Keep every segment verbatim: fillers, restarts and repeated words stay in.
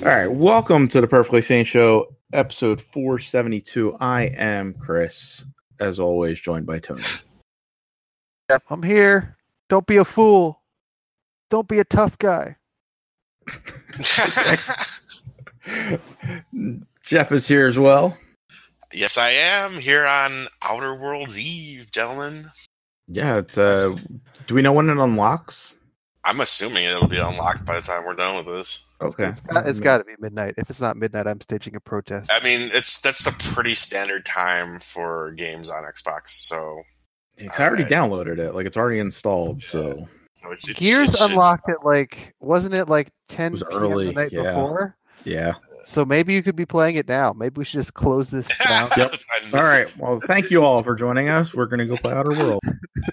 right, welcome to the Perfectly Sane Show, episode four seventy-two. I am Chris, as always, joined by Tony. Yep, I'm here. Don't be a fool. Don't be a tough guy. Jeff is here as well. Yes, I am here on Outer Worlds Eve, gentlemen. Yeah, it's uh do we know when it unlocks? I'm assuming it'll be unlocked by the time we're done with this. Okay. It's got, it's got to be midnight. If it's not midnight, I'm staging a protest. I mean, it's that's the pretty standard time for games on Xbox, so... It's already right. downloaded it. Like, it's already installed, so... so it, it, Gears it should, unlocked at like, wasn't it like ten It was p.m. early, the night yeah. before? Yeah. So maybe you could be playing it now. Maybe we should just close this down. Yep. All right. Well, thank you all for joining us. We're going to go play Outer World.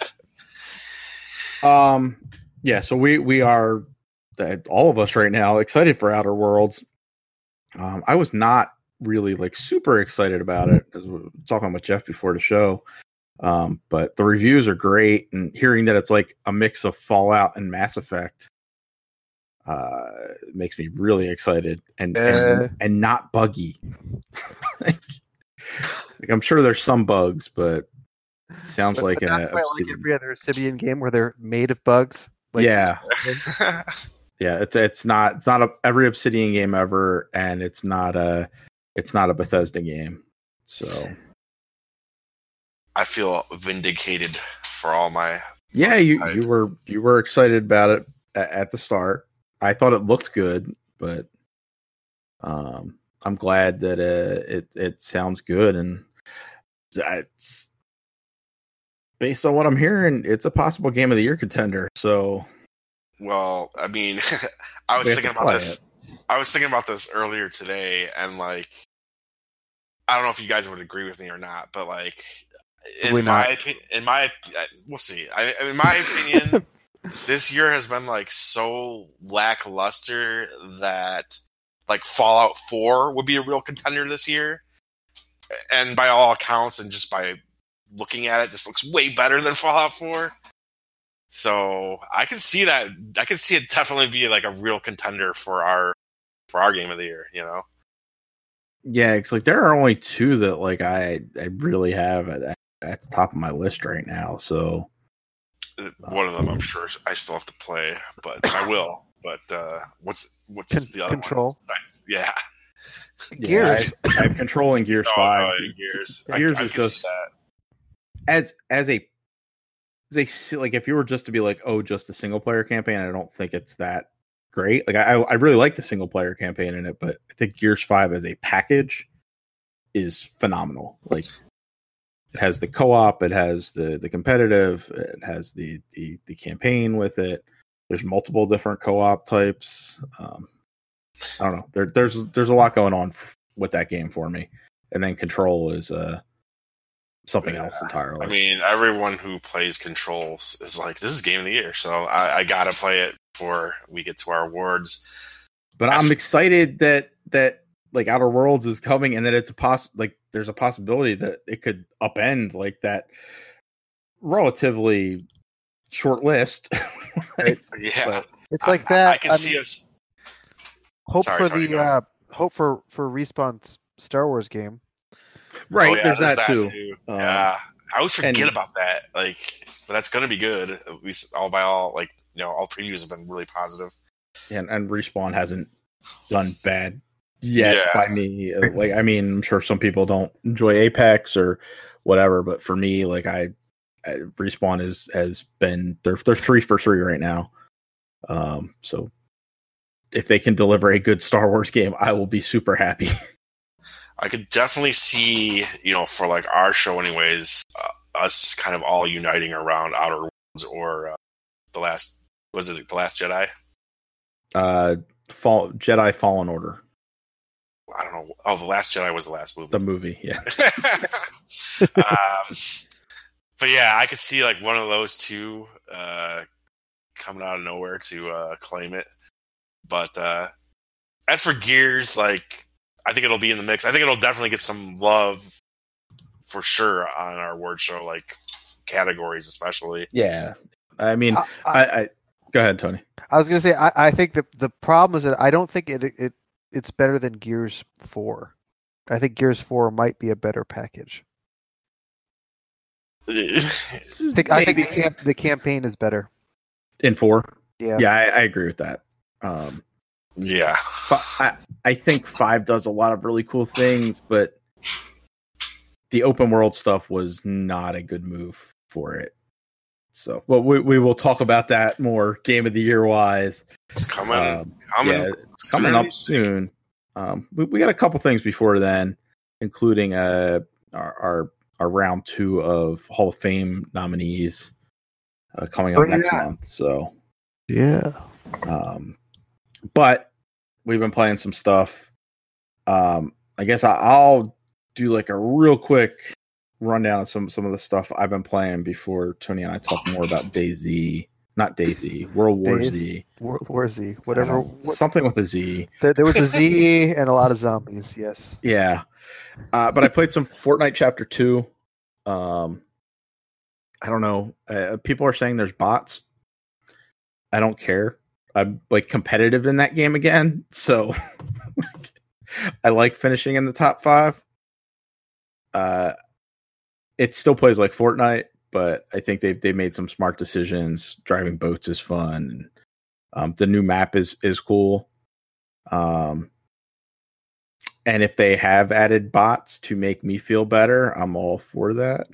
um, yeah. So we we are all of us right now excited for Outer Worlds. Um, I was not really like super excited about it, as we were talking with Jeff before the show. Um, but the reviews are great, and hearing that it's like a mix of Fallout and Mass Effect. Uh, it makes me really excited and Uh. and, and not buggy. like, like I'm sure there's some bugs, but it sounds But, like but a not quite like Obsidian. every other Obsidian game where they're made of bugs. Like, yeah, yeah. It's it's not it's not a, every Obsidian game ever, and it's not a it's not a Bethesda game. So I feel vindicated for all my... yeah, you you were you were excited about it at, at the start. I thought it looked good, but um, I'm glad that uh, it it sounds good, and it's based on what I'm hearing, it's a possible game of the year contender. So, Well, I mean, I was We have thinking to about play this. I was thinking about this earlier today, and like, I don't know if you guys would agree with me or not, but like, in Probably my not. opinion, in my, we'll see. I, in my opinion, this year has been like so lackluster that like Fallout four would be a real contender this year, and by all accounts, and just by looking at it, this looks way better than Fallout four. So I can see that. I can see it definitely be like a real contender for our for our game of the year. You know, yeah, it's like there are only two that like I I really have at, at the top of my list right now. So one of them I'm sure I still have to play, but I will. But uh, what's what's Con- the other Control. one? Yeah, Gears. Yeah, I, I have Control in Gears oh, five. oh, Gears. Gears I, I is can see just that. as as a as a si- like if you were just to be like, oh, just a single player campaign, I don't think it's that great. Like I I really like the single player campaign in it, but I think Gears five as a package is phenomenal. Like it has the co-op, it has the the competitive, it has the the the campaign with it. There's multiple different co-op types. Um, I don't know. There, there's there's a lot going on with that game for me, and then Control is uh something Yeah. else entirely. I mean, everyone who plays Control is like, this is game of the year, so I, I gotta play it before we get to our awards. but as- I'm excited that that like Outer Worlds is coming, and that it's a poss like there's a possibility that it could upend like that relatively short list. Like, Yeah, but- It's like I, that. I can I see mean, us. hope Sorry, for sorry, the go ahead. uh, hope for for Respawn's Star Wars game. right, Oh, yeah, there's, that, too. Um, yeah, I always forget and- about that. Like, but that's gonna be good. At least all by all, like you know, all previews have been really positive. and, and Respawn hasn't done bad yet Yeah. by me. Like, I mean, I'm sure some people don't enjoy Apex or whatever, but for me, like, I, I Respawn is has been they're they're three for three right now. Um, so if they can deliver a good Star Wars game, I will be super happy. I could definitely see, you know, for like our show, anyways, uh, us kind of all uniting around Outer Worlds or uh, the last was it the Last Jedi? Uh, Fall Jedi Fallen Order, I don't know. Oh, the Last Jedi was the last movie. the movie, yeah. um, but yeah, I could see like one of those two uh, coming out of nowhere to uh, claim it. But uh, as for Gears, like I think it'll be in the mix. I think it'll definitely get some love for sure on our award show, like categories especially. Yeah, I mean, I, I, I go ahead, Tony. I was going to say, I, I think the the problem is that I don't think it it it's better than Gears four. I think Gears four might be a better package. I think, I think the, camp, the campaign is better. In four? Yeah. Yeah, I, I agree with that. Um, yeah. I, I think five does a lot of really cool things, but the open world stuff was not a good move for it. So, well, we we will talk about that more game of the year wise. It's coming. Um, coming yeah, it's coming up soon. Um, we, we got a couple things before then, including uh, our, our our round two of Hall of Fame nominees uh, coming up oh, next yeah. month. So, yeah. Um, but we've been playing some stuff. Um, I guess I, I'll do like a real quick rundown of some some of the stuff I've been playing before Tony and I talk more about DayZ. Not DayZ, World War Days, Z. World War Z, whatever. What, something with a Z. There, there was a Z and a lot of zombies, yes. Yeah. Uh, but I played some Fortnite Chapter two. Um, I don't know. Uh, people are saying there's bots. I don't care. I'm like competitive in that game again. So I like finishing in the top five. Uh, it still plays like Fortnite, but I think they've they made some smart decisions. Driving boats is fun. Um, the new map is is cool. Um, and if they have added bots to make me feel better, I'm all for that.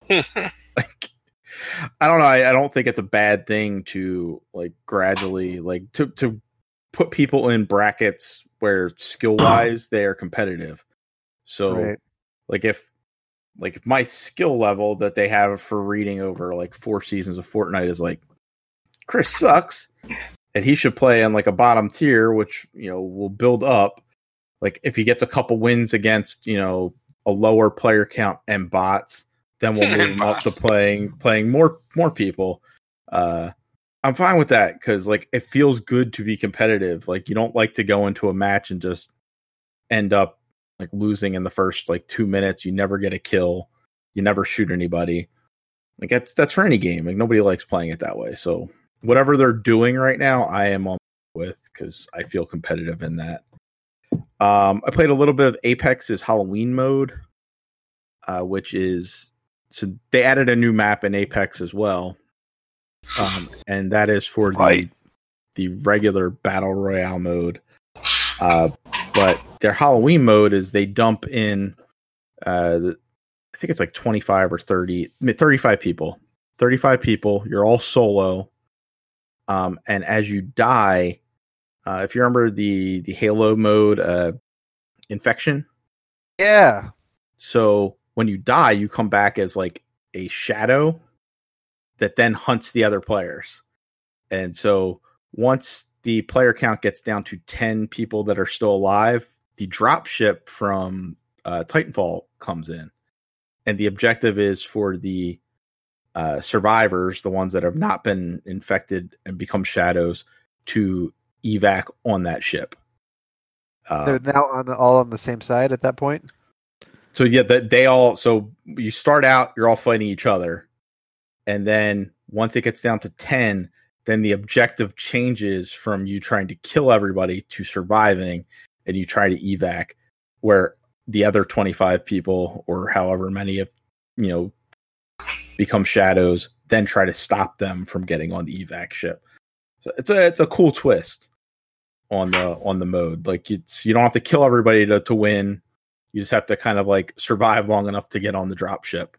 Like, I don't know. I, I don't think it's a bad thing to like gradually like to to put people in brackets where skill wise they are competitive. So, right. like if. Like if my skill level that they have for reading over like four seasons of Fortnite is like Chris sucks and he should play on like a bottom tier, which, you know, will build up. Like if he gets a couple wins against, you know, a lower player count and bots, then we'll move him up to playing, playing more, more people. Uh, I'm fine with that. Cause like it feels good to be competitive. Like you don't like to go into a match and just end up like losing in the first like two minutes. You never get a kill. You never shoot anybody. Like that's that's for any game. Like nobody likes playing it that way. So whatever they're doing right now, I am on with because I feel competitive in that. Um, I played a little bit of Apex's Halloween mode, uh, which is so they added a new map in Apex as well, um, and that is for the the regular battle royale mode. Uh, but their Halloween mode is they dump in, uh, I think it's like twenty-five or thirty, thirty-five people, thirty-five people. You're all solo. Um, and as you die, uh, if you remember the, the Halo mode, uh, Infection. Yeah. So when you die, you come back as like a shadow that then hunts the other players. And so once the player count gets down to ten people that are still alive, the drop ship from uh, Titanfall comes in. And the objective is for the uh, survivors, the ones that have not been infected and become shadows, to evac on that ship. Uh, They're now on the, all on the same side at that point? So yeah, that they all, so you start out, you're all fighting each other. And then once it gets down to ten, then the objective changes from you trying to kill everybody to surviving, and you try to evac, where the other twenty-five people or however many of, you know, become shadows, then try to stop them from getting on the evac ship. So it's a it's a cool twist on the on the mode. Like it's you don't have to kill everybody to, to win. You just have to kind of like survive long enough to get on the drop ship.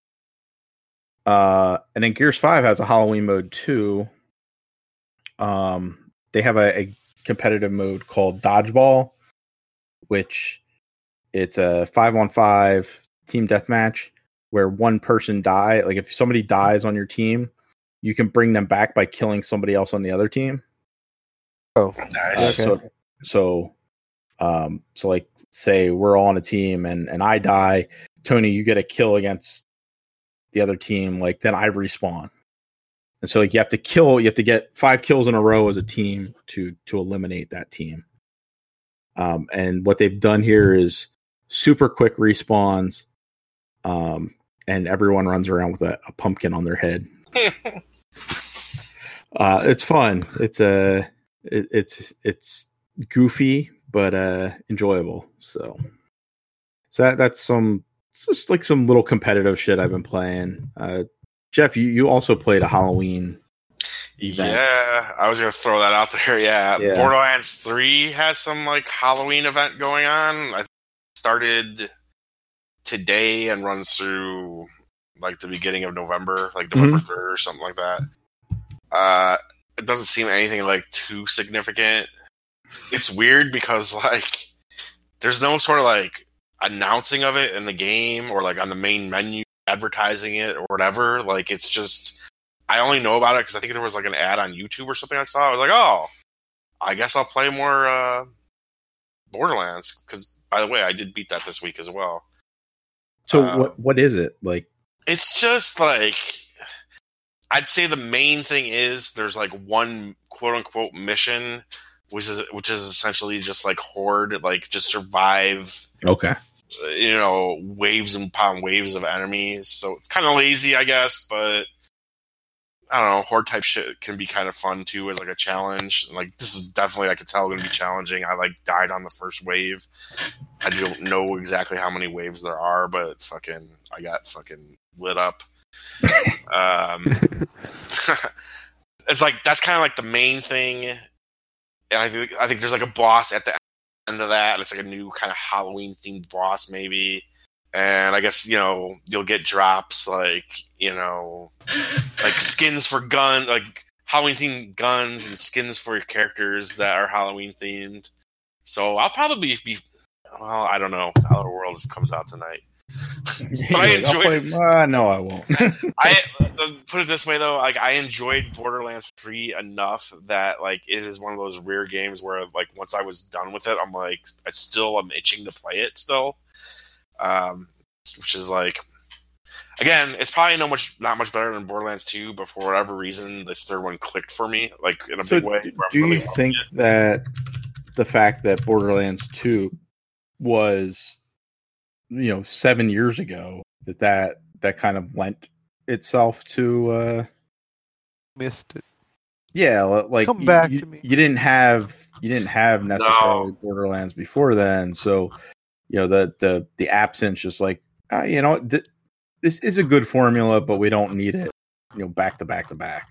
Uh, and then Gears five has a Halloween mode too. Um, they have a, a competitive mode called Dodgeball, which it's a five on five team deathmatch where one person die. Like if somebody dies on your team, you can bring them back by killing somebody else on the other team. Oh, nice. Uh, so, so, um, so like say we're all on a team and, and I die, Tony, you get a kill against the other team. Like then I respawn. And so like you have to kill, you have to get five kills in a row as a team to to eliminate that team. Um, and what they've done here is super quick respawns, um, and everyone runs around with a, a pumpkin on their head. uh, it's fun. It's a it, it's it's goofy, but uh, enjoyable. So, so that, that's some it's just like some little competitive shit I've been playing. Uh, Jeff, you, you also played a Halloween event. Yeah, I was gonna throw that out there. Yeah. Yeah. Borderlands three has some like Halloween event going on. I started today and runs through like the beginning of November, like November Mhm. third or something like that. Uh, it doesn't seem anything like too significant. It's weird because like there's no sort of like announcing of it in the game or like on the main menu advertising it or whatever. Like it's just I only know about it because I think there was like an ad on YouTube or something I saw. I was like, oh, I guess I'll play more uh, Borderlands because by the way, I did beat that this week as well. So Um, what what is it like? It's just like I'd say the main thing is there's like one quote unquote mission, which is which is essentially just like horde, like just survive, Okay. you know, waves upon waves of enemies. So it's kind of lazy, I guess, but I don't know, horde type shit can be kind of fun too as like a challenge. Like this is definitely I could tell going to be challenging. I like died on the first wave. I don't know exactly how many waves there are, but fucking I got fucking lit up. um, it's like that's kind of like the main thing, and I think I think there's like a boss at the end of that. And it's like a new kind of Halloween themed boss, maybe. And I guess you know you'll get drops like you know like skins for gun, like Halloween themed guns and skins for your characters that are Halloween themed. So I'll probably be. Well, I don't know. Outer Worlds comes out tonight. But I Like, I'll enjoyed. play- uh, no, I won't. I uh, put it this way though, like I enjoyed Borderlands three enough that like it is one of those rare games where like once I was done with it, I'm like I still am itching to play it still. Um, which is like again, it's probably no much not much better than Borderlands two, but for whatever reason, this third one clicked for me like in a So big way. do where I'm you really loving think it. that the fact that Borderlands two was, you know, seven years ago, that that, that kind of lent itself to, uh, Missed it. yeah, li- like Come you, back you, to me. you didn't have you didn't have necessarily No. Borderlands before then, so you know the the the absence just like uh, you know th- this is a good formula, but we don't need it, you know, back to back to back.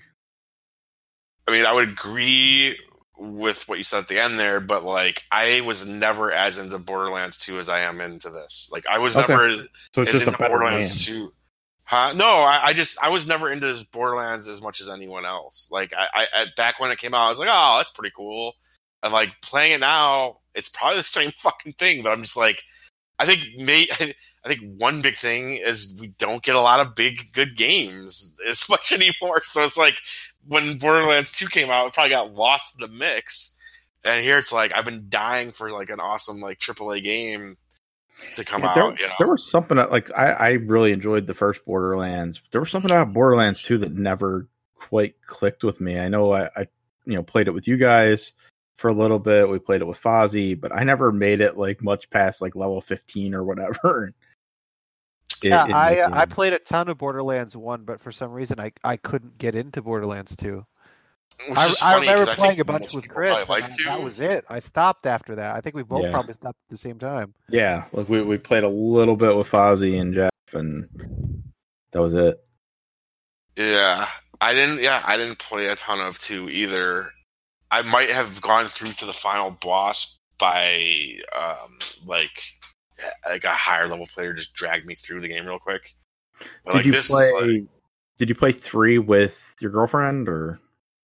I mean, I would agree with what you said at the end there, but like I was never as into Borderlands two as I am into this. Like I was Okay. never as, So it's as just a into better Borderlands game. two. Huh? No, I, I just I was never into Borderlands as much as anyone else. Like I, I, I back when it came out, I was like, oh, that's pretty cool. And like playing it now, it's probably the same fucking thing. But I'm just like, I think may, I think one big thing is we don't get a lot of big good games as much anymore. So it's like when Borderlands two came out, it probably got lost in the mix. And here it's like I've been dying for like an awesome like triple A game to come Yeah, there, out. You know, there was something that, like I, I really enjoyed the first Borderlands. There was something about Borderlands two that never quite clicked with me. I know I, I you know played it with you guys for a little bit. We played it with Fozzie, but I never made it like much past like level fifteen or whatever. It- Yeah, it- I it- uh, I played a ton of Borderlands one, but for some reason I, I couldn't get into Borderlands two. which I, is I funny remember because I playing think a bunch most with people Chris. probably and like I- to. that was it. I stopped after that. I think we both Yeah. probably stopped at the same time. yeah, like we, we played a little bit with Fozzie and Jeff, and that was it. Yeah, I didn't. Yeah, I didn't play a ton of two either. I might have gone through to the final boss by um, like like a higher level player just dragged me through the game real quick. But Did like you this, play? is, like, Did you play three with your girlfriend or?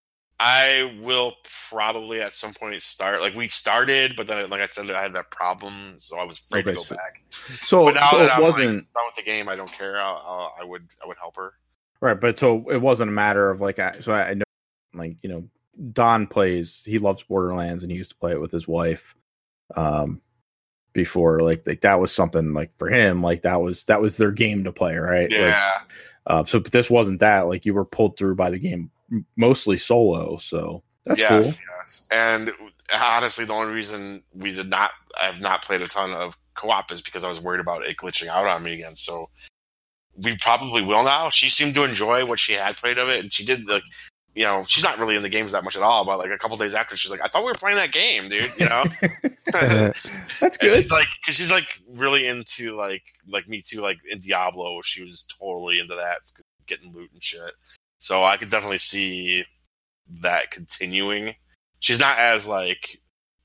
I will probably at some point start. Like we started, but then like I said, I had that problem, so I was afraid Okay, to go so- back. So, But now so that it I'm like, wasn't done with the game, I don't care. I'll, I'll, I would I would help her. right, but so it wasn't a matter of like I, so I, I know like you know Don plays, he loves Borderlands and he used to play it with his wife um before, like like that was something like for him, like that was that was their game to play, right? Like, Yeah. uh, so but this wasn't that, like you were pulled through by the game m- mostly solo, so that's yes, cool. yes. And honestly, the only reason we did not, I have not played a ton of co-op is because I was worried about it glitching out on me again. So we probably will now. She seemed to enjoy what she had played of it, and she did like you know, she's not really in the games that much at all. But like a couple days after, she's like, "I thought we were playing that game, dude." You know, That's and good. she's like, because she's like really into like like me too, like in Diablo, she was totally into that, getting loot and shit. So I could definitely see that continuing. She's not as like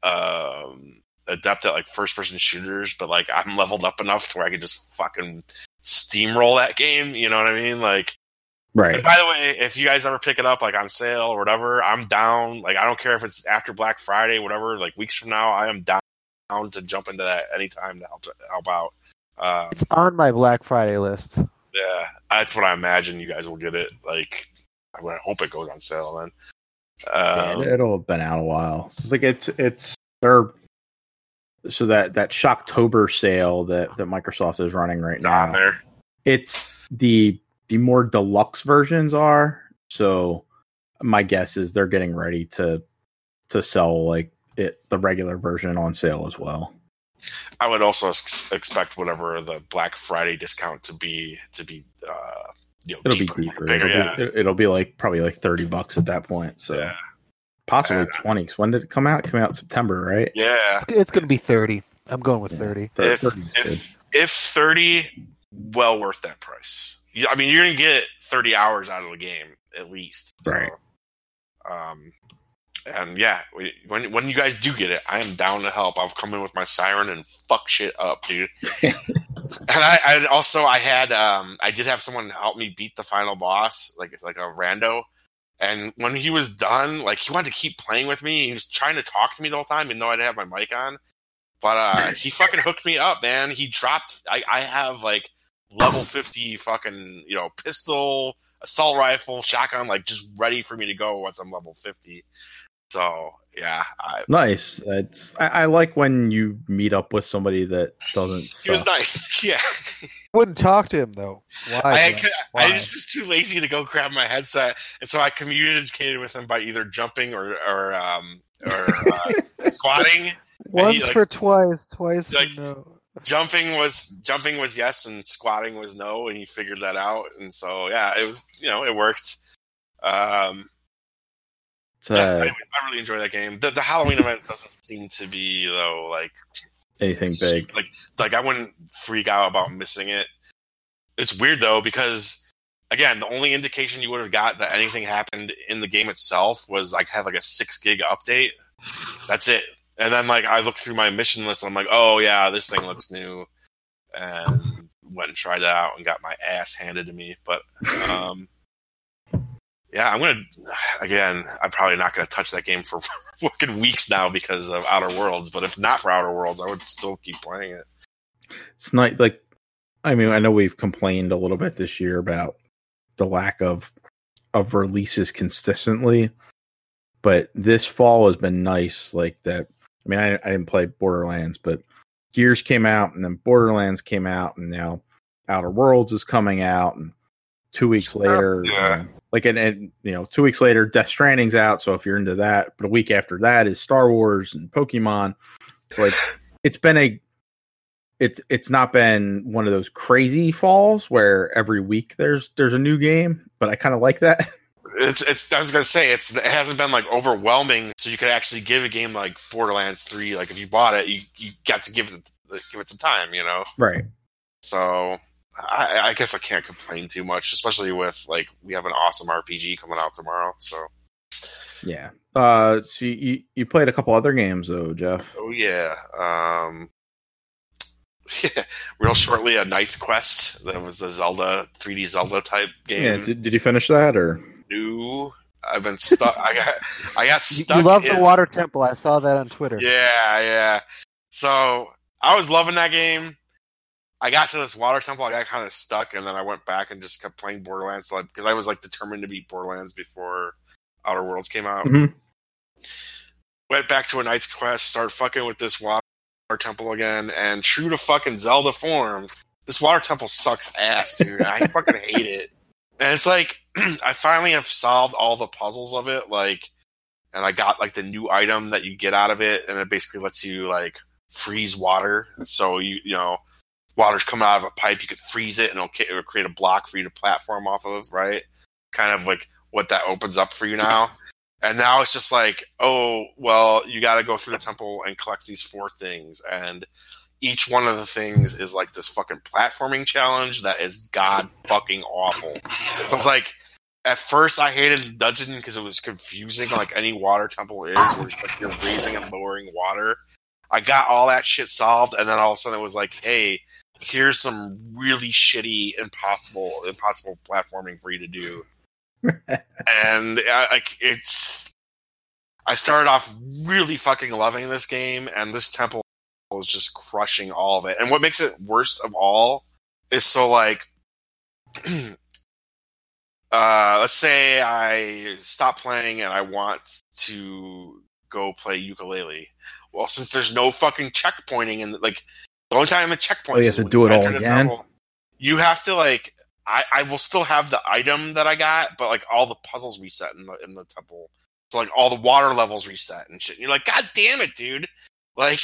um, adept at like first person shooters, but like I'm leveled up enough to where I could just fucking steamroll that game. You know what I mean? Like. Right. And by the way, if you guys ever pick it up like on sale or whatever, I'm down. Like I don't care if it's after Black Friday, whatever. Like weeks from now, I am down, down to jump into that anytime to help help out. Um, It's on my Black Friday list. yeah, that's what I imagine. You guys will get it. Like I would hope it goes on sale then. Um, yeah, it'll have been out a while. So it's like it's it's they're so that that Shocktober sale that that Microsoft is running right it's now. on there. It's the the more deluxe versions are. So my guess is they're getting ready to to sell like it the regular version on sale as well. I would also ex- expect whatever the Black Friday discount to be to be uh, you know It'll deeper, be deeper. bigger. It'll, Yeah, be, it- it'll be like probably like thirty bucks at that point. So yeah, possibly Uh, twenty. 'Cause when did it come out? It came out in September, right? yeah. It's, it's going to be thirty. I'm going with Yeah. thirty. Thir- If thirty's good. if if thirty, well worth that price. You- I mean, you're gonna get thirty hours out of the game at least, So, Right. Um, and yeah, we- when when you guys do get it, I am down to help. I'll come in with my siren and fuck shit up, dude. And I, I also I had um I did have someone help me beat the final boss, like it's like a rando. And when he was done, like he wanted to keep playing with me. He was trying to talk to me the whole time, even though I didn't have my mic on. But uh, he fucking hooked me up, man. He dropped. I, I have like level fifty fucking you know pistol, assault rifle, shotgun, like just ready for me to go once I'm level fifty. So yeah, I, Nice. It's I, I like when you meet up with somebody that doesn't. he was suck. nice. Yeah. Wouldn't talk to him though. Why? I, though? I, Why? I just was too lazy to go grab my headset, and so I communicated with him by either jumping or or um or uh, squatting. Once he, like- for twice, twice like- for no. Jumping was jumping was yes, and squatting was no, and he figured that out, and so yeah, it was you know it worked. Um, It's, yeah, uh, anyways, I really enjoy that game. The, the Halloween event doesn't seem to be though like anything big. Like like I wouldn't freak out about missing it. It's weird though because again, the only indication you would have got that anything happened in the game itself was like had like a six gig update. That's it. And then like I looked through my mission list and I'm like, oh yeah, this thing looks new, and went and tried it out and got my ass handed to me. But um, yeah, I'm gonna again. I'm probably not gonna touch that game for fucking weeks now because of Outer Worlds. But if not for Outer Worlds, I would still keep playing it. It's not like I mean I know we've complained a little bit this year about the lack of of releases consistently, but this fall has been nice. Like that. I mean, I, I didn't play Borderlands, but Gears came out, and then Borderlands came out, and now Outer Worlds is coming out, and two weeks Stop. later, Yeah. um, like and, and you know, two weeks later, Death Stranding's out. So if you're into that, but a week after that is Star Wars and Pokemon. So like, it's been a, it's it's not been one of those crazy falls where every week there's there's a new game, but I kind of like that. It's it's. I was gonna say it's. It hasn't been like overwhelming, so you could actually give a game like Borderlands three. Like if you bought it, you, you got to give it give it some time, you know. Right. So I, I guess I can't complain too much, especially with like we have an awesome R P G coming out tomorrow. So Yeah. Uh, so you you played a couple other games though, Jeff. oh yeah, um, yeah. Real shortly, a Knight's Quest. That was the Zelda three D Zelda type game. Yeah. Did, did you finish that or? New. I've been stuck. I got. I got You, stuck. you love in, the Water Temple. I saw that on Twitter. Yeah, yeah. So I was loving that game. I got to this water temple. I got kind of stuck, and then I went back and just kept playing Borderlands like, because I was like determined to beat Borderlands before Outer Worlds came out. Mhm. Went back to a Knight's Quest, started fucking with this water temple again, and true to fucking Zelda form, this water temple sucks ass, dude. I fucking hate it. And it's like I finally have solved all the puzzles of it, like, and I got like the new item that you get out of it, and it basically lets you like freeze water. So you you know, water's coming out of a pipe, you could freeze it, and it'll, it'll create a block for you to platform off of, right? Kind of like what that opens up for you now. And now it's just like, oh, well, you got to go through the temple and collect these four things. And each one of the things is like this fucking platforming challenge that is god fucking awful. So it's like, at first I hated the dungeon because it was confusing, like any water temple is, where it's like you're raising and lowering water. I got all that shit solved, and then all of a sudden it was like, hey, here's some really shitty, impossible, impossible platforming for you to do. And I, like it's, I started off really fucking loving this game, and this temple was just crushing all of it. And what makes it worst of all is so like, uh, let's say I stop playing and I want to go play ukulele. Well, since there's no fucking checkpointing and like the only time the checkpoints, oh, you have to do it all again. Temple, you have to like. I, I will still have the item that I got, but like all the puzzles reset in the in the temple. So like all the water levels reset and shit. And you're like, God damn it, dude! Like,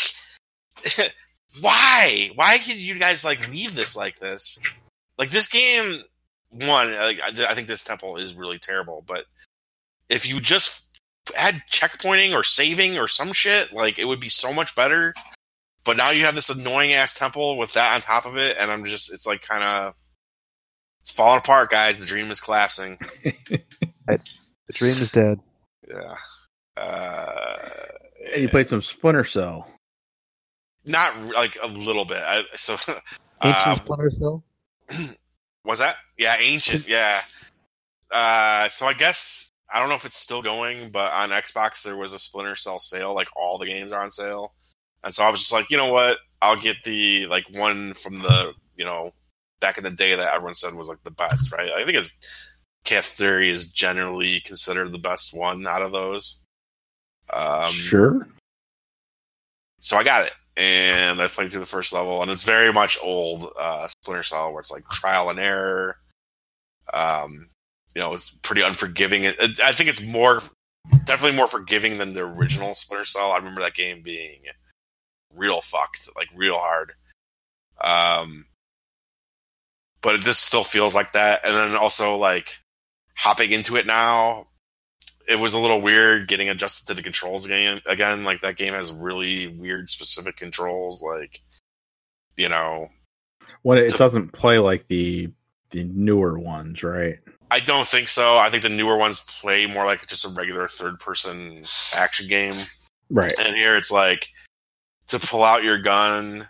why? Why can you guys like leave this like this? Like this game, one, like, I, I think this temple is really terrible. But if you just had checkpointing or saving or some shit, like it would be so much better. But now you have this annoying ass temple with that on top of it, and I'm just, it's like kind of, it's falling apart, guys. The dream is collapsing. The dream is dead. Yeah. Uh, and you played some Splinter Cell. Not like a little bit. I, so Ancient uh, Splinter Cell? Was that? Yeah, Ancient, yeah. Uh, so I guess, I don't know if it's still going, but on Xbox there was a Splinter Cell sale. Like all the games are on sale. And so I was just like, you know what? I'll get the like one from the, you know, back in the day that everyone said was like the best, right? I think it's Chaos Theory is generally considered the best one out of those. Um, sure. So I got it, and I played through the first level, and it's very much old uh, Splinter Cell, where it's like trial and error. Um, you know, it's pretty unforgiving. It, it, I think it's more, definitely more forgiving than the original Splinter Cell. I remember that game being real fucked, like real hard. Um, but this still feels like that. And then also like hopping into it now, it was a little weird getting adjusted to the controls again. Again, like that game has really weird specific controls. Like, you know, well, it to, doesn't play like the the newer ones, right? I don't think so. I think the newer ones play more like just a regular third person action game. Right. And here it's like, to pull out your gun,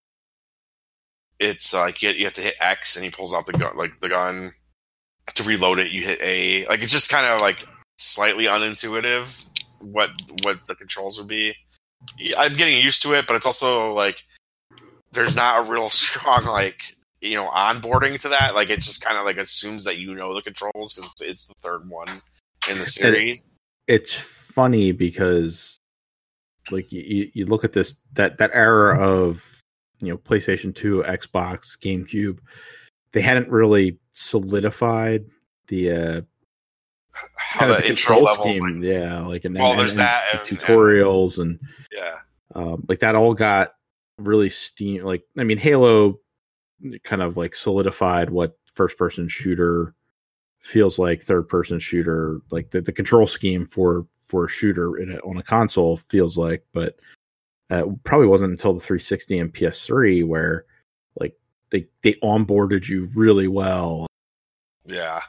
it's like you, you have to hit X, and he pulls out the gun, like the gun. To reload it, you hit A. Like it's just kind of like slightly unintuitive what what the controls would be. I'm getting used to it, but it's also like there's not a real strong like you know onboarding to that. Like it just kind of like assumes that you know the controls because it's, it's the third one in the series. It, it's funny because. Like you, you look at this that, that era of you know PlayStation two, Xbox, GameCube, they hadn't really solidified the uh, how the, the intro level, scheme. Like, yeah, like and, well, and, there's and that and and, tutorials and, and yeah, um, like that all got really steam. Like I mean, Halo kind of like solidified what first person shooter feels like, third person shooter, like the, the control scheme for. for a shooter in a, on a console feels like, but uh, probably wasn't until the three sixty and P S three where like they they onboarded you really well. Yeah,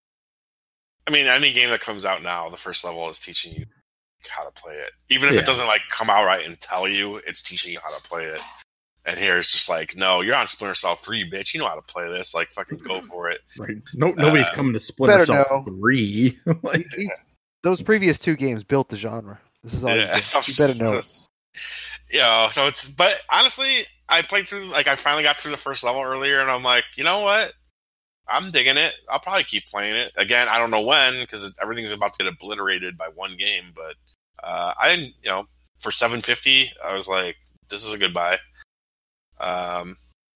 I mean, any game that comes out now, the first level is teaching you how to play it, even if yeah. it doesn't like come out right and tell you, it's teaching you how to play it. And here it's just like, no, you're on Splinter Cell three, bitch. You know how to play this. Like, fucking go for it. Right? No, nobody's uh, coming to Splinter Cell three. Like, you, you, those previous two games built the genre. This is all yeah, you, you better know. You know, so it's, but honestly, I played through, like, I finally got through the first level earlier, and I'm like, you know what? I'm digging it. I'll probably keep playing it. Again, I don't know when, because everything's about to get obliterated by one game, but uh, I didn't, you know, for seven fifty, I was like, this is a good buy. Um,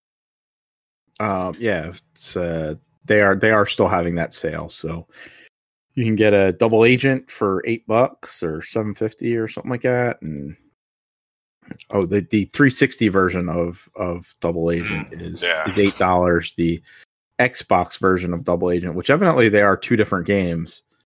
um, yeah, it's, uh, they are, they are still having that sale, so. You can get a double agent for eight bucks or seven fifty or something like that, and oh, the, the three sixty version of, of double agent is, yeah. is eight dollars. The Xbox version of double agent, which evidently they are two different games,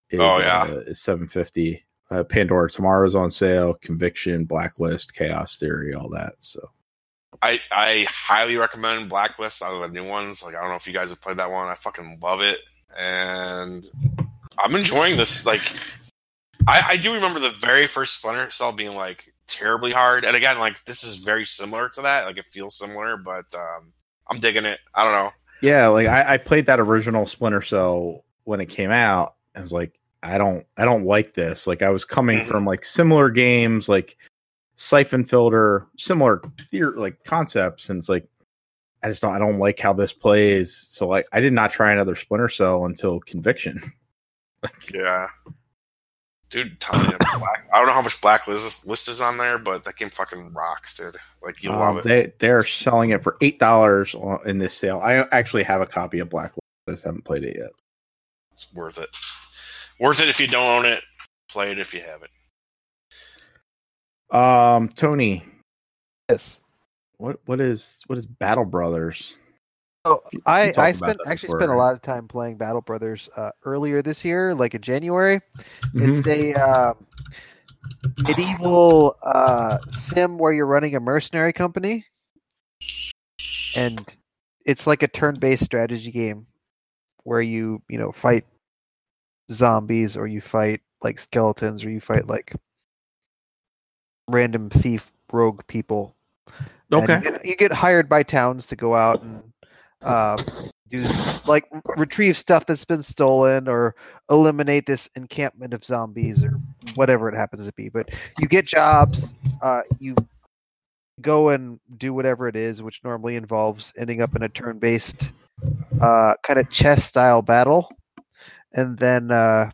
is, Oh, yeah. uh, is seven fifty. Uh, Pandora Tomorrow's on sale. Conviction, Blacklist, Chaos Theory, all that. So I I highly recommend Blacklist out of the new ones. Like, I don't know if you guys have played that one. I fucking love it, and I'm enjoying this. Like, I, I do remember the very first Splinter Cell being like terribly hard, and again, like this is very similar to that. Like, it feels similar, but um, I'm digging it. I don't know. yeah, like I, I played that original Splinter Cell when it came out. I was like, I don't, I don't like this. Like, I was coming Mm-hmm. from like similar games, like Siphon Filter, similar theor- like concepts, and it's like, I just don't, I don't like how this plays. So like, I did not try another Splinter Cell until Conviction. Yeah, dude, tell me, Black, I don't know how much Blacklist list is on there, but that game fucking rocks, dude. Like, you Um, love it. They they're selling it for eight dollars in this sale. I actually have a copy of Blacklist. I just haven't played it yet. It's worth it. Worth it if you don't own it. Play it if you have it. Um, Tony, Yes. what what is what is Battle Brothers? So You- I, you talked I about spent that actually before, spent a right? lot of time playing Battle Brothers uh, earlier this year, like in January. Mhm. It's a um, medieval uh, sim where you're running a mercenary company, and it's like a turn-based strategy game where you you know fight zombies, or you fight like skeletons, or you fight like random thief rogue people. And Okay. you get, you get hired by towns to go out and uh, do like retrieve stuff that's been stolen, or eliminate this encampment of zombies, or whatever it happens to be. But you get jobs. Uh, you go and do whatever it is, which normally involves ending up in a turn-based uh, kind of chess-style battle, and then uh,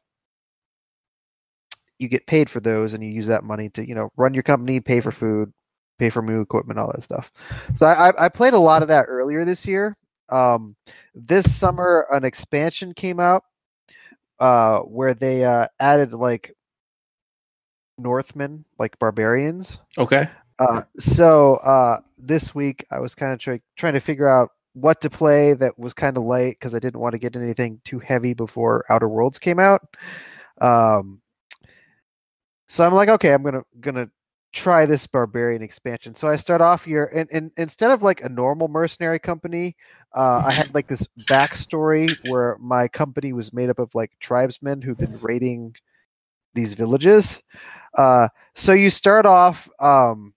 you get paid for those, and you use that money to you know run your company, pay for food, pay for new equipment, all that stuff. So I, I played a lot of that earlier this year. Um, this summer, an expansion came out uh, where they uh, added like Northmen, like barbarians. Okay. Uh, so uh, this week, I was kind of try- trying to figure out what to play that was kind of light, because I didn't want to get anything too heavy before Outer Worlds came out. Um, so I'm like, okay, I'm gonna gonna try this barbarian expansion. So I start off here, and, and instead of like a normal mercenary company, uh, I had like this backstory where my company was made up of like tribesmen who've been raiding these villages. Uh, so you start off um,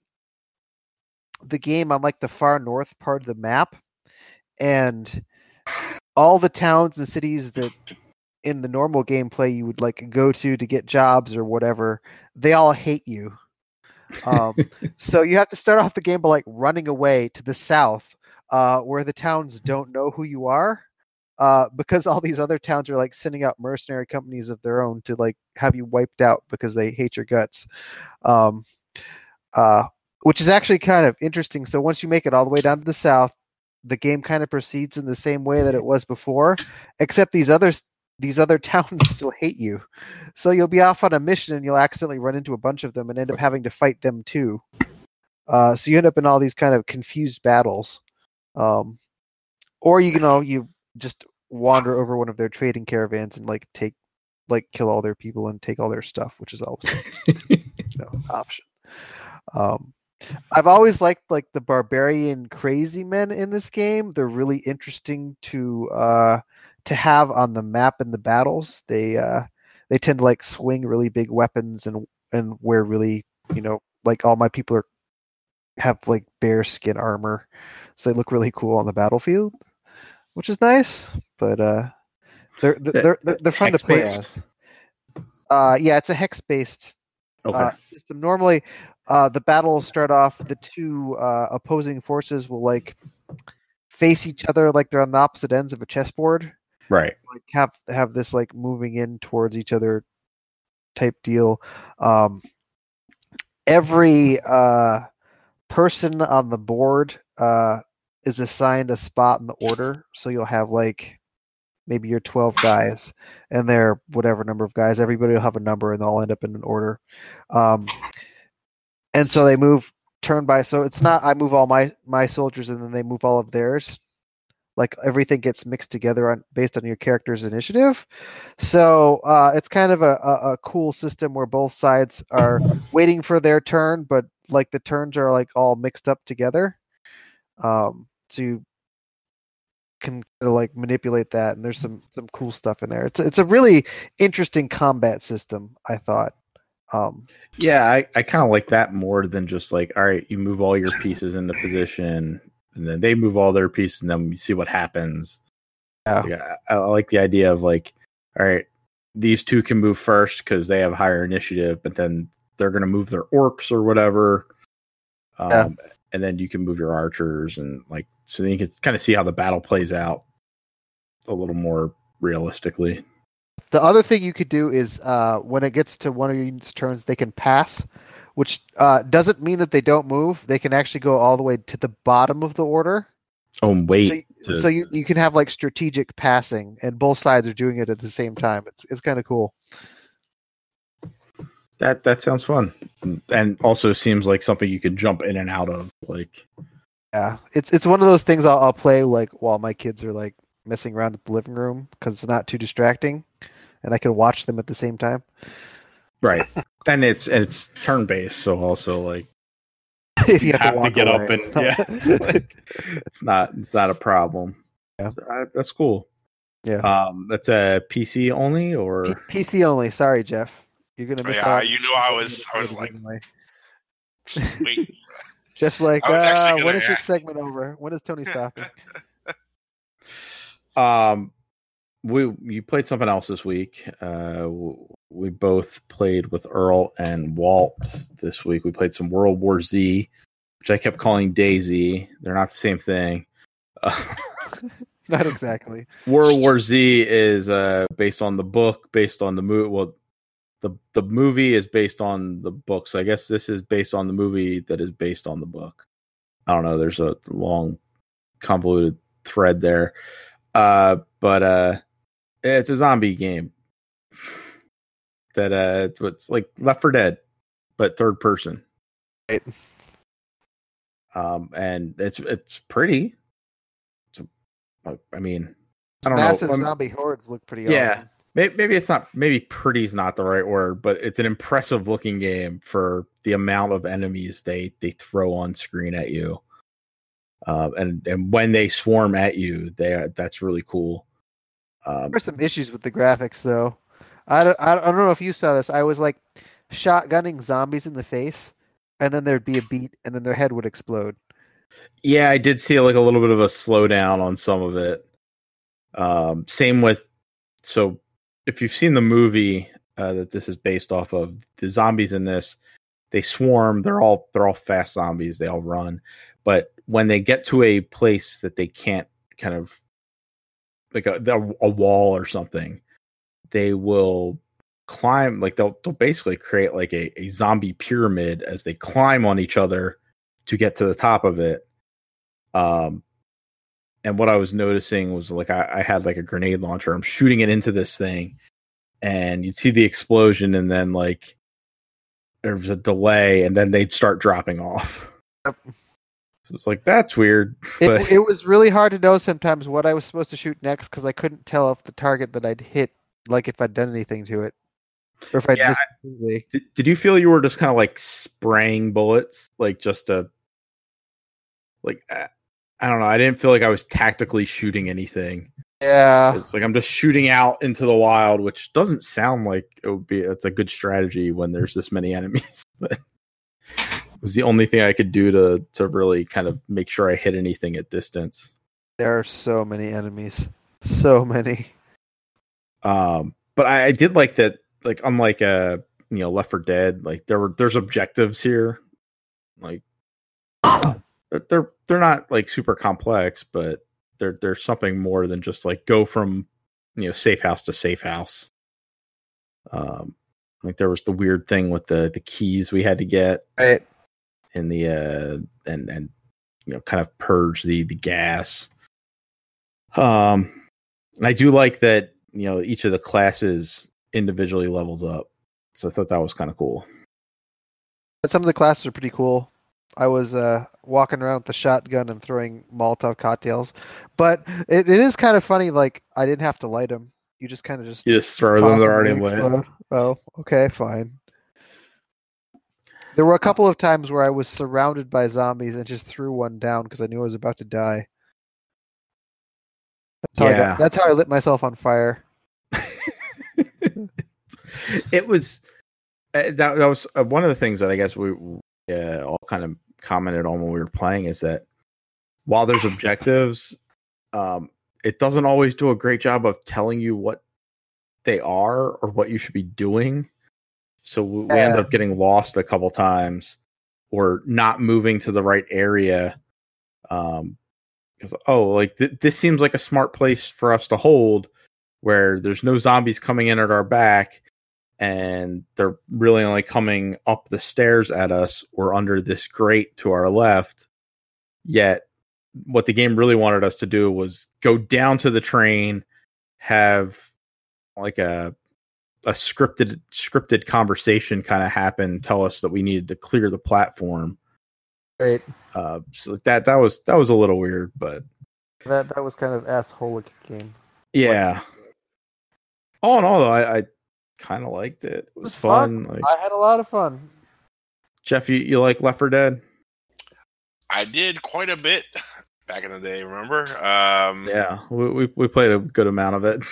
the game on like the far north part of the map, and all the towns and cities that in the normal gameplay you would like go to to get jobs or whatever, they all hate you. Um, so you have to start off the game by like running away to the south, uh, where the towns don't know who you are, uh, because all these other towns are like sending out mercenary companies of their own to like have you wiped out because they hate your guts. Um, uh, which is actually kind of interesting. So once you make it all the way down to the south, the game kind of proceeds in the same way that it was before, except these others these other towns still hate you. So you'll be off on a mission and you'll accidentally run into a bunch of them and end up having to fight them too. Uh, so you end up in all these kind of confused battles. Um, or you know, you just wander over one of their trading caravans and like take like kill all their people and take all their stuff, which is always you know, option. Um, I've always liked like the barbarian crazy men in this game. They're really interesting to uh, to have on the map in the battles. They uh, they tend to like swing really big weapons and and wear really you know like all my people are have like bear skin armor, so they look really cool on the battlefield, which is nice. But uh, they're they're they're, they're fun to play as. Uh, yeah, it's a hex based Okay. uh, system. Normally, uh, the battle will start off. The two uh, opposing forces will like face each other like they're on the opposite ends of a chessboard. Right. Like have have this like moving in towards each other type deal. Um, every uh, person on the board uh, is assigned a spot in the order. So you'll have like maybe your twelve guys, and they're whatever number of guys. Everybody will have a number, and they'll all end up in an order. Um, and so they move turn by. So it's not I move all my my soldiers, and then they move all of theirs. like everything gets mixed together on based on your character's initiative. So uh, it's kind of a, a, a cool system where both sides are waiting for their turn, but like the turns are like all mixed up together. Um, so you can kind of like manipulate that, and there's some some cool stuff in there. It's it's a really interesting combat system, I thought. Um, yeah, I, I kind of like that more than just like, all right, you move all your pieces into position, and then they move all their pieces, and then you see what happens. Yeah, like, I, I like the idea of like, all right, these two can move first because they have higher initiative, but then they're going to move their orcs or whatever. Um, yeah. And then you can move your archers, and like, so then you can kind of see how the battle plays out a little more realistically. The other thing you could do is uh, when it gets to one of your unit's turns, they can pass, which uh, doesn't mean that they don't move. They can actually go all the way to the bottom of the order. Oh, and wait. So, to, so you, you can have like strategic passing, and both sides are doing it at the same time. It's it's kind of cool. That that sounds fun, and also seems like something you could jump in and out of. Like, yeah, it's it's one of those things I'll, I'll play like while my kids are like messing around at the living room because it's not too distracting, and I can watch them at the same time. Right, and it's it's turn based, so also like if you you have, have to, to walk get away. up and yeah, it's, like, it's not it's not a problem. Yeah, uh, that's cool. Yeah, um, that's a P C only or P- P C only. Sorry, Jeff. You're gonna miss Yeah, out. you knew I was. I was like, Anyway. wait. Just like, I was actually uh, gonna when is this ask- segment over? When is Tony stopping? um, we you played something else this week. Uh, we both played with Earl and Walt this week. We played some World War Z, which I kept calling DayZ. They're not the same thing. Uh, Not exactly. World War Z is uh, based on the book, based on the movie. Well, the the movie is based on the book, so I guess this is based on the movie that is based on the book. I don't know. There's a long, convoluted thread there, uh, but uh, it's a zombie game that uh, it's, it's like Left four Dead, but third person. Right. Um, and it's it's pretty. It's, I mean, I don't Massive know. zombie hordes look pretty Yeah. awesome. Maybe it's not, maybe pretty's not the right word, but it's an impressive looking game for the amount of enemies they, they throw on screen at you. Uh, and, and when they swarm at you, they are, that's really cool. Um, There's some issues with the graphics, though. I don't, I don't know if you saw this. I was like shotgunning zombies in the face, and then there'd be a beat, and then their head would explode. yeah, I did see like a little bit of a slowdown on some of it. Um, same with, so if you've seen the movie uh, that this is based off of, the zombies in this, they swarm. They're all they're all fast zombies. They all run, but when they get to a place that they can't kind of like a, a wall or something, they will climb. Like they'll they'll basically create like a, a zombie pyramid as they climb on each other to get to the top of it. Um, and what I was noticing was like I, I had like a grenade launcher. I'm shooting it into this thing, and you'd see the explosion, and then like there was a delay, and then they'd start dropping off. Yep. So it's like that's weird. It, But it was really hard to know sometimes what I was supposed to shoot next because I couldn't tell if the target that I'd hit, like if I'd done anything to it, or if I'd Yeah, missed it completely. did, did you feel you were just kind of like spraying bullets, like just to like I, I don't know. I didn't feel like I was tactically shooting anything. Yeah. It's like I'm just shooting out into the wild, which doesn't sound like it would be. It's a good strategy when there's this many enemies. But it was the only thing I could do to to really kind of make sure I hit anything at distance. There are so many enemies. So many. Um, but I, I did like that. Like unlike uh, you know, Left four Dead, like there were there's objectives here. Like they're they're, they're not like super complex, but there there's something more than just like go from you know safe house to safe house. Um, like there was the weird thing with the the keys we had to get Right. in the uh and and you know kind of purge the the gas. Um, and I do like that you know each of the classes individually levels up, so I thought that was kind of cool. But some of the classes are pretty cool. I was uh walking around with the shotgun and throwing Molotov cocktails. But it, it is kind of funny. Like I didn't have to light them. You just kind of just You just throw toss them; they're them, already they lit. explode. Oh, okay, fine. There were a couple of times where I was surrounded by zombies and just threw one down because I knew I was about to die. That's how, I, Yeah. got, that's how I lit myself on fire. It was uh, that that was uh, one of the things that I guess we uh, all kind of commented on when we were playing is that while there's objectives, um, it doesn't always do a great job of telling you what they are or what you should be doing. So we, we end Yeah. up getting lost a couple times or not moving to the right area. Um, because oh, like th- this seems like a smart place for us to hold, where there's no zombies coming in at our back, and they're really only coming up the stairs at us or under this grate to our left. Yet, what the game really wanted us to do was go down to the train, have like a a scripted scripted conversation kind of happen, tell us that we needed to clear the platform. Right. Uh, so that that was that was a little weird, but That that was kind of asshole game. yeah. All in all, though, I, I kind of liked it. It was, was fun. fun. Like, I had a lot of fun. Jeff, you, you like Left four Dead? I did quite a bit back in the day. Remember? Um, Yeah, we, we we played a good amount of it.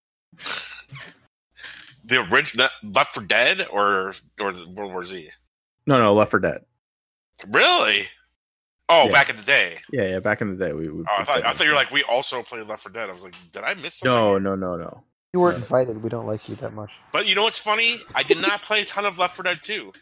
The original Left four Dead or or the World War Z? No, no, Left four Dead. Really? Oh, Yeah. back in the day. Yeah, yeah. Back in the day, we. we Oh, I we thought played I thought you were Left like we also played Left four Dead. I was like, did I miss four something? Dead. No, no, no, no. You weren't invited. We don't like you that much. But you know what's funny? I did not play a ton of Left four Dead two.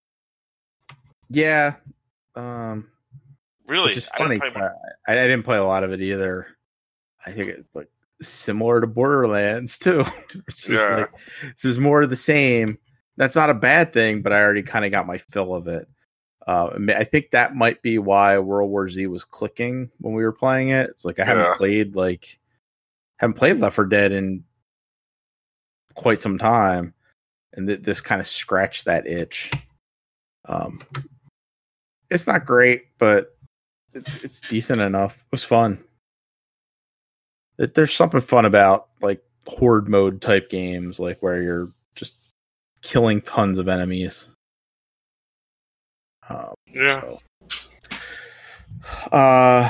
Yeah. Um. Really? Which is I funny. didn't play 'cause I, I didn't play a lot of it either. I think it's like similar to Borderlands too. It's just Yeah. like this is more of the same. That's not a bad thing, but I already kind of got my fill of it. Uh, I mean, I think that might be why World War Z was clicking when we were playing it. It's like I haven't Yeah. played like haven't played Left four Dead in quite some time, and th- this kind of scratched that itch. Um, it's not great, but it's, it's decent enough. It was fun. It, there's something fun about like horde mode type games, like where you're just killing tons of enemies. Um, Yeah. So, uh,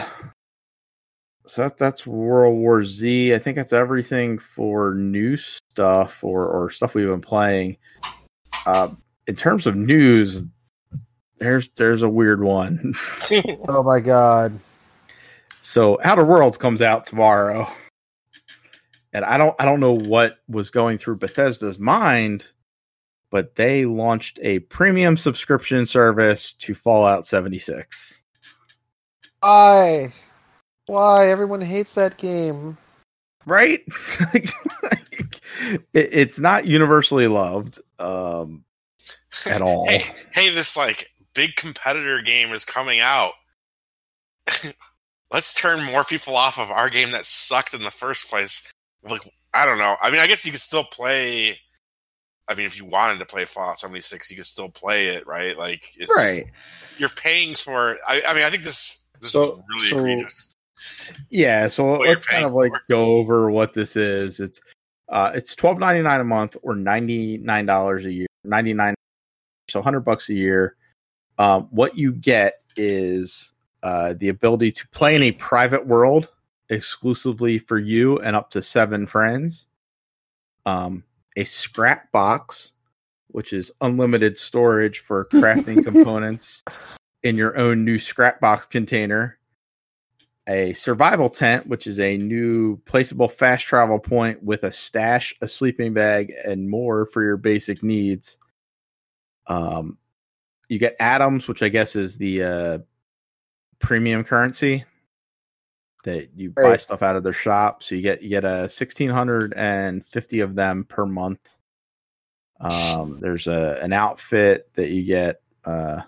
so that, that's World War Z. I think that's everything for new stuff or, or stuff we've been playing. Uh, in terms of news, there's there's a weird one. Oh my god. So Outer Worlds comes out tomorrow. And I don't I don't know what was going through Bethesda's mind, but they launched a premium subscription service to Fallout seventy-six. Why? Why? Everyone hates that game. Right? Like, it, it's not universally loved um, at all. Hey, hey, this like big competitor game is coming out. Let's turn more people off of our game that sucked in the first place. Like, I don't know. I mean, I guess you could still play. I mean, if you wanted to play Fallout seventy-six, you could still play it, right? Like, it's Right. just, you're paying for it. I, I mean, I think this this So- is really so- egregious. Yeah, so What let's you're kind paying of like for. go over what this is. It's uh, it's twelve ninety nine a month or ninety nine dollars a year, ninety nine, so hundred bucks a year. Um, what you get is uh, the ability to play in a private world exclusively for you and up to seven friends. Um, a scrap box, which is unlimited storage for crafting components in your own new scrap box container. A survival tent, which is a new placeable fast travel point with a stash, a sleeping bag, and more for your basic needs. Um, you get atoms, which I guess is the uh, premium currency that you buy Right. stuff out of their shop. So you get you get a sixteen hundred and fifty of them per month. Um, there's a an outfit that you get. Uh,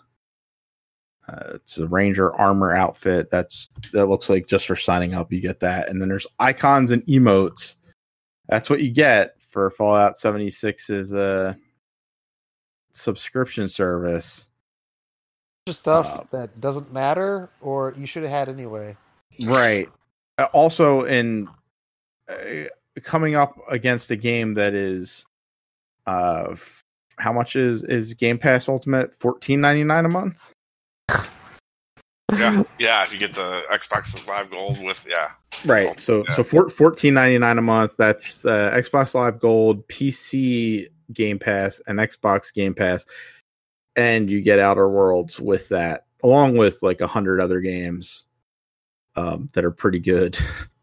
uh, it's a Ranger armor outfit. That's that looks like just for signing up, you get that. And then there's icons and emotes. That's what you get for Fallout seventy-six's uh, subscription service. Just stuff Uh, that doesn't matter, or you should have had anyway. Right. Uh, Also, in uh, coming up against a game that is, uh, f- how much is is Game Pass Ultimate? fourteen ninety-nine a month. Yeah, yeah. If you get the Xbox Live Gold with, yeah, Right. So Yeah. so for fourteen ninety-nine a month. That's uh, Xbox Live Gold, P C Game Pass, and Xbox Game Pass, and you get Outer Worlds with that, along with like a hundred other games um, that are pretty good.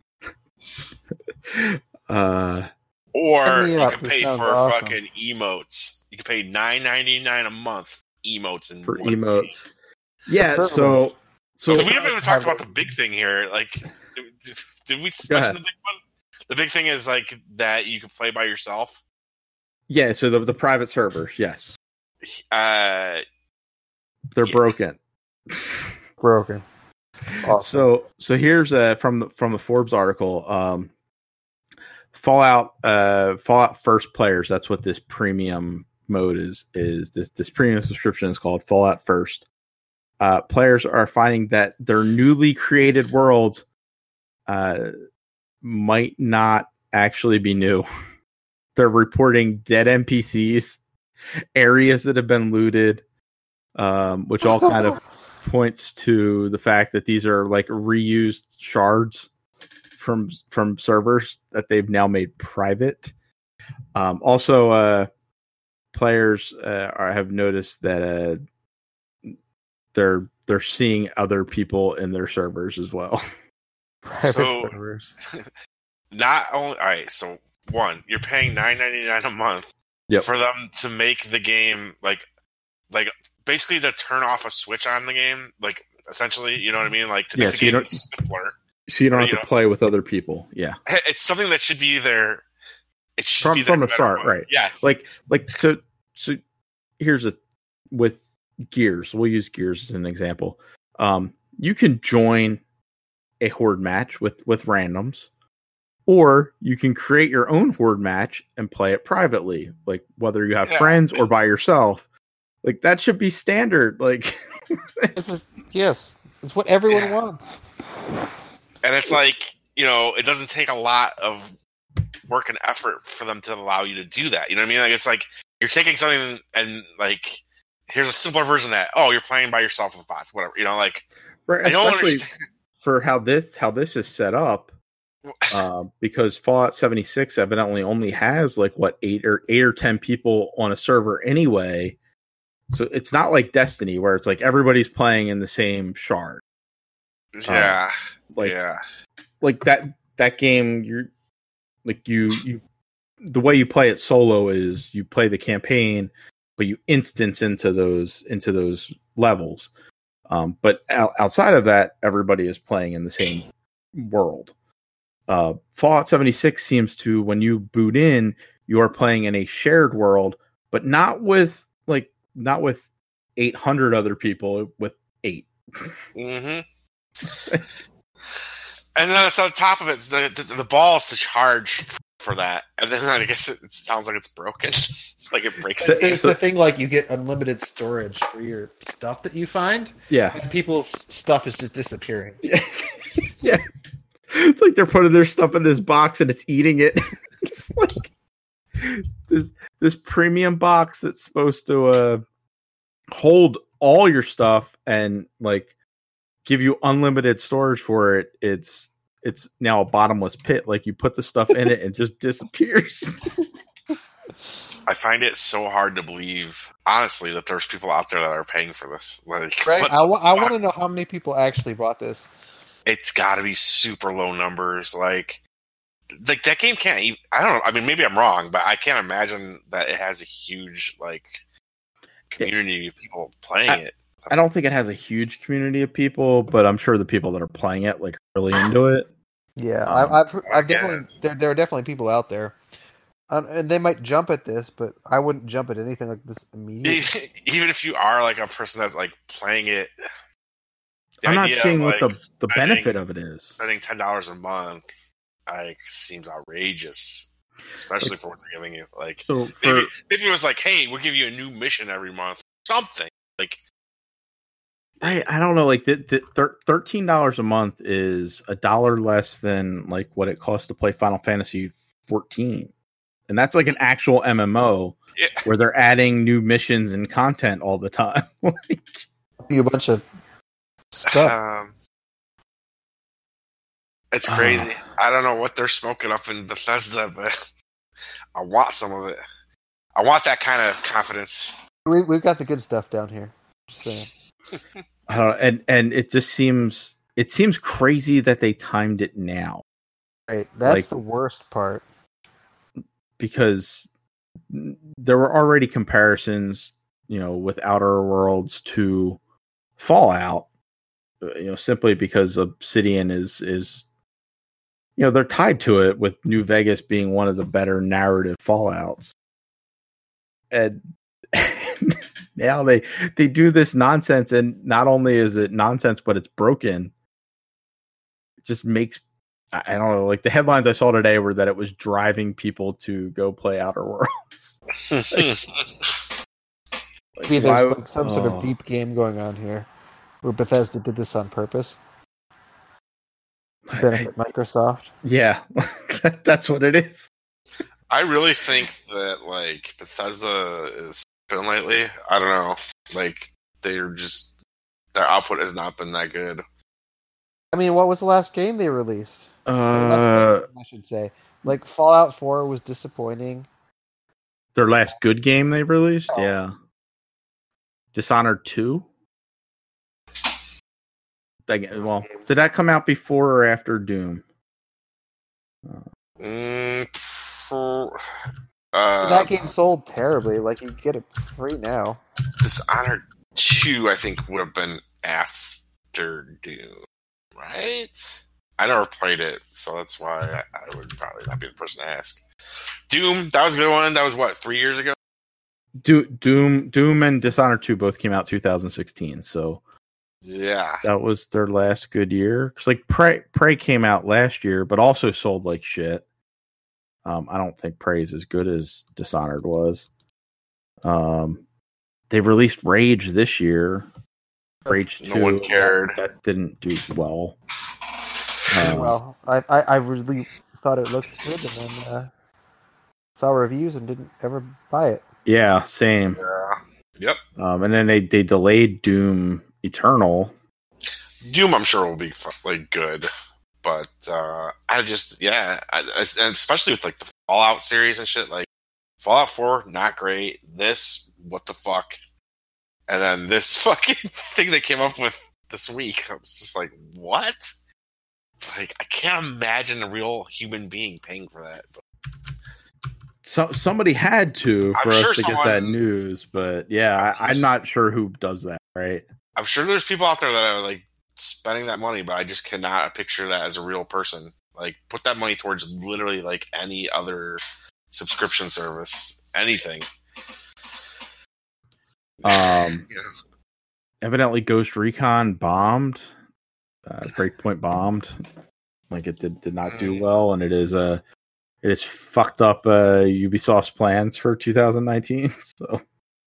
uh, or Sign me you up. can This pay sounds for awesome. fucking emotes. You can pay nine ninety nine a month emotes in for one emotes. Yeah. privilege. So so So we haven't even talked about the big thing here. Like, did, did, did we Go mention ahead. the big one? The big thing is like that you can play by yourself. yeah. So the the private servers, yes, Uh, they're Yeah. broken. Broken. Awesome. So so here's uh from the from the Forbes article. Um, Fallout uh Fallout First players. That's what this premium mode is. Is this this premium subscription is called Fallout First. Uh, players are finding that their newly created worlds uh might not actually be new. They're reporting dead N P Cs, areas that have been looted, um, which all kind of points to the fact that these are like reused shards from from servers that they've now made private. Um, also, uh, players uh, are, have noticed that uh, they're they're seeing other people in their servers as well. Private So- servers. not only all right. So one, you're paying nine ninety nine a month Yep. for them to make the game like like basically to turn off a switch on the game. Like essentially, you know what I mean? Like to Yeah, make so the you game don't- simpler. So you don't Or, have you to know- play with other people. Yeah. It's something that should be there. It should From- be there from no the matter start, what. right. Yes. Like like so so here's a with Gears, we'll use Gears as an example. Um you can join a horde match with with randoms, or you can create your own horde match and play it privately, like whether you have Yeah. friends or by yourself. Like that should be standard. Like This is, yes, it's what everyone Yeah. wants. And it's like, you know, it doesn't take a lot of work and effort for them to allow you to do that. You know what I mean? Like, it's like you're taking something and, like, here's a simpler version of that. Oh, you're playing by yourself with bots, whatever. You know, like, right, I don't especially understand. for how this how this is set up. Uh, because Fallout seventy-six evidently only has like what eight or eight or ten people on a server anyway. So it's not like Destiny where it's like everybody's playing in the same shard. Yeah. Like yeah. like that that game you're like you you the way you play it solo is you play the campaign, but you instance into those into those levels. Um, but out, outside of that, everybody is playing in the same world. Uh, Fallout seventy-six seems to, when you boot in, you are playing in a shared world, but not with like not with eight hundred other people, with eight. hmm And then it's on top of it, the, the the balls to charge for that, and then I guess it, it sounds like it's broken, like it breaks. So- the game. It's the thing, like you get unlimited storage for your stuff that you find, Yeah, and people's stuff is just disappearing. yeah. It's like they're putting their stuff in this box and it's eating it. It's like this this premium box that's supposed to uh, hold all your stuff and like give you unlimited storage for it. It's it's now a bottomless pit. Like you put the stuff in it and it just disappears. I find it so hard to believe, honestly, that there's people out there that are paying for this. Like, Right? what I, the wa- I fuck? want to know how many people actually bought this. It's got to be super low numbers. Like, like that game can't. Even, I don't know. I mean, maybe I'm wrong, but I can't imagine that it has a huge like community of people playing I- it. I don't think it has a huge community of people, but I'm sure the people that are playing it like are really into it. Yeah, Um, I, I've, I I've definitely guess. there, there are definitely people out there, um, and they might jump at this, but I wouldn't jump at anything like this immediately. Even if you are like a person that's like playing it, the I'm not idea seeing of, what like, the the spending- benefit of it is. spending ten dollars a month like seems outrageous, especially for what they're giving you. Like, So for maybe, maybe it was like, hey, we'll give you a new mission every month, something like. I, I don't know. Like the, the thir- thirteen dollars a month is a dollar less than like what it costs to play Final Fantasy fourteen, and that's like an actual M M O Yeah. where they're adding new missions and content all the time. Like, A bunch of stuff. Um, it's crazy. Uh, I don't know what they're smoking up in Bethesda, but I want some of it. I want that kind of confidence. We, we've got the good stuff down here. Just saying. I don't know, and and it just seems it seems crazy that they timed it now. Right, that's like, the worst part. Because there were already comparisons, you know, with Outer Worlds to Fallout, you know, simply because Obsidian is is you know, they're tied to it, with New Vegas being one of the better narrative Fallouts. And now they they do this nonsense, and not only is it nonsense, but it's broken. It just makes, I don't know, like the headlines I saw today were that it was driving people to go play Outer Worlds. like, Maybe there's why, like some oh. sort of deep game going on here, where Bethesda did this on purpose to benefit I, Microsoft. Yeah, that's what it is. I really think that like Bethesda is been lately. I don't know. Like they're just their output has not been that good. I mean, what was the last game they released? Uh, game, I should say. Like Fallout four was disappointing. Their last good game they released, oh. yeah. Dishonored two. Well, did that come out before or after Doom? Mm, for, uh, that game sold terribly. Like, you get it free now. Dishonored two, I think, would have been after Doom, right? I never played it, so that's why I, I would probably not be the person to ask. Doom, that was a good one. That was, what, three years ago? Do, Doom Doom and Dishonored two both came out twenty sixteen, so... Yeah, that was their last good year. Because like Prey, Prey came out last year, but also sold like shit. Um, I don't think Prey is as good as Dishonored was. Um, they released Rage this year. Rage no two. one cared. That, that didn't do well. Um, well, I, I I really thought it looked good, and then uh, saw reviews and didn't ever buy it. Yeah, same. Yeah. Yep. Um, and then they they delayed Doom Eternal. Doom, I'm sure will be like good, but uh, I just yeah, I, and especially with like the Fallout series and shit. Like Fallout four, not great. This, what the fuck? And then this fucking thing they came up with this week, I was just like, what? Like, I can't imagine a real human being paying for that. But... So somebody had to for I'm us sure to someone, get that news, but yeah, I, I'm not sure who does that. Right? I'm sure there's people out there that are like spending that money, but I just cannot picture that as a real person. Like, put that money towards literally like any other subscription service, anything. Um, yeah. Evidently, Ghost Recon bombed. Uh, Breakpoint bombed. Like it did, did not do well, and it is a uh, it is fucked up uh, Ubisoft's plans for two thousand nineteen. So,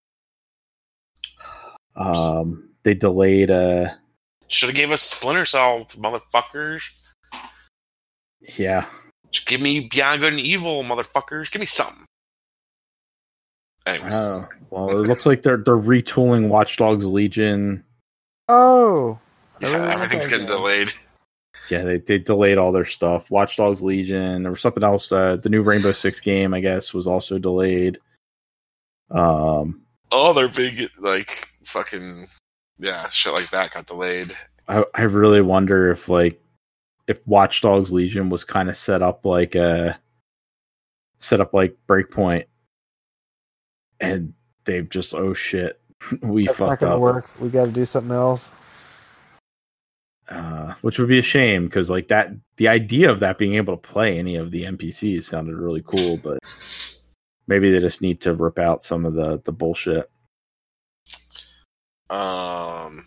um, they delayed. Uh, Should have gave us Splinter Cell, motherfuckers. Yeah. Give me Beyond Good and Evil, motherfuckers. Give me something. Anyways. Uh, well, it looks like they're they're retooling Watch Dogs Legion. Oh. Yeah, really everything's getting game. delayed. Yeah, they, they delayed all their stuff. Watch Dogs Legion. There was something else. Uh, the new Rainbow Six game, I guess, was also delayed. Um, all their big, like, fucking, yeah, shit like that got delayed. I, I really wonder if, like, if Watch Dogs Legion was kind of set up like a, set up like Breakpoint, and they've just, oh shit, we That's fucked not gonna up. work. We got to do something else. Uh, which would be a shame, because like that, the idea of that being able to play any of the N P Cs sounded really cool, but maybe they just need to rip out some of the the bullshit. Um,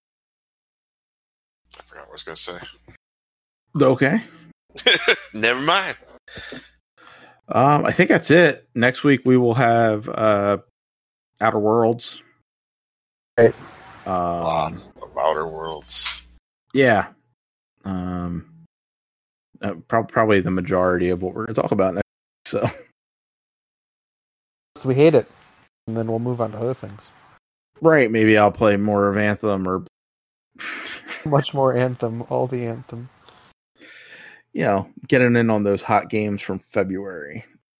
I forgot what I was gonna say. Okay. Never mind. Um, I think that's it. Next week we will have uh, Outer Worlds. Right. Um, Lots of Outer Worlds. Yeah. Um, uh, pro- probably the majority of what we're going to talk about next. So, So we hate it, and then we'll move on to other things. right. Maybe I'll play more of Anthem or, Much more Anthem, all the Anthem. you know, getting in on those hot games from February.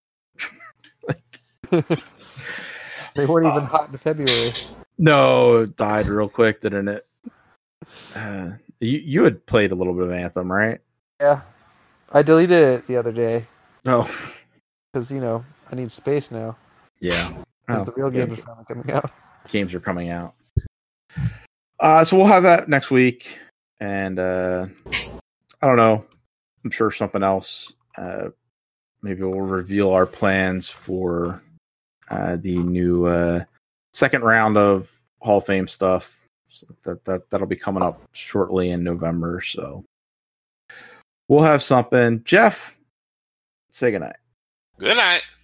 They weren't even Uh, hot in February. No, it died real quick, didn't it? Uh, you you had played a little bit of Anthem, right? Yeah. I deleted it the other day No. because, you know, I need space now. Yeah. Because Oh, the real yeah. games are finally coming out. Games are coming out. Uh, so we'll have that next week. And uh, I don't know. I'm sure something else. Uh, maybe we'll reveal our plans for uh, the new uh, second round of Hall of Fame stuff. So that, that, that'll be coming up shortly in November. So we'll have something. Jeff, say goodnight. Good night.